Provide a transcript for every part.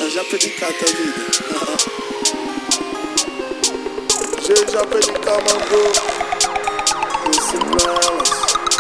já pedicata a vida. Já pedica mandou esse pra elas.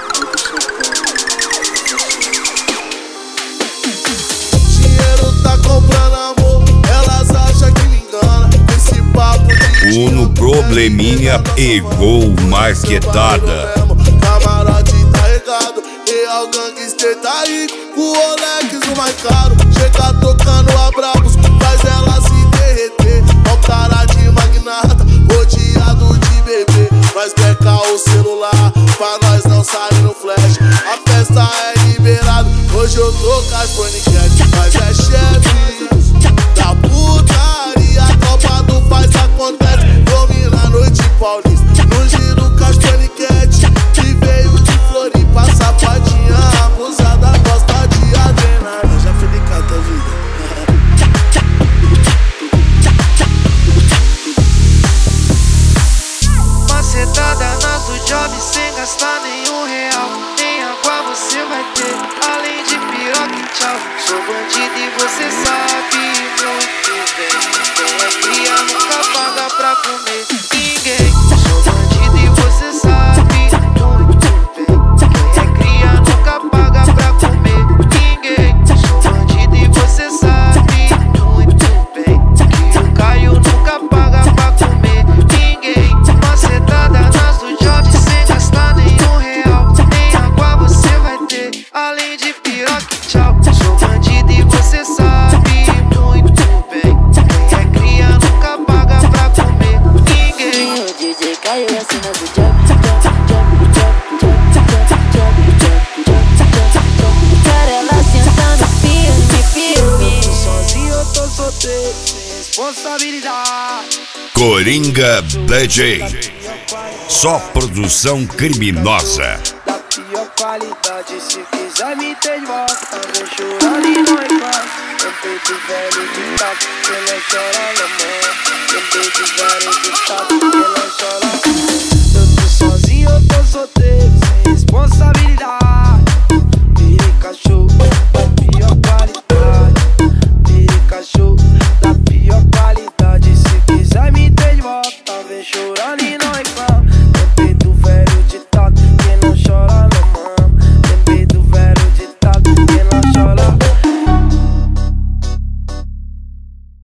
Dinheiro tá comprando amor, elas acham que me engana. Esse papo de Uno Probleminha pegou marquetada. Camarote tá regado, real gangster tá rico. O Rolex o mais caro, chega tocando a brabos, faz ela se derreter. Ó cara de magnata, rodeado de bebê. Nós peca o celular, pra nós não sair no flash. A festa é liberada, hoje eu tô com as paniquete. Mas é chefe da putaria, a Copa do Faz acontece. Domina a noite paulista, no giro com as paniquete. Que veio de Floripa, sapatinha abusada, gosta de adrenalina. Já fui de cata a vida. Macetada nas do job sem gastar nenhum real. Nem água você vai ter, além de piroca e tchau. Sou bandido e você sabe muito bem. Quem é cria nunca paga pra comer ninguém. Sou bandido e você sabe muito bem. Quem é cria nunca paga pra comer ninguém. Sou bandido e você sabe muito bem. Que o Caio nunca paga pra comer ninguém. Macetada nas do job sem gastar nenhum real. Nem água você vai ter, além de piroca e tchau. Sou bandido e você sabe muito bem. Quem é cria nunca paga pra comer ninguém. O DJ Caio assina do job. Cara, ela sentando firme. Sozinho eu tô solteiro, sem responsabilidade. Coringa DJ. Só produção criminosa. Da pior qualidade, se quiser me ter de volta, vou chorar e não vai. Eu peito velho de taco, que não chora na mão. Eu peito velho de taco, que não chora.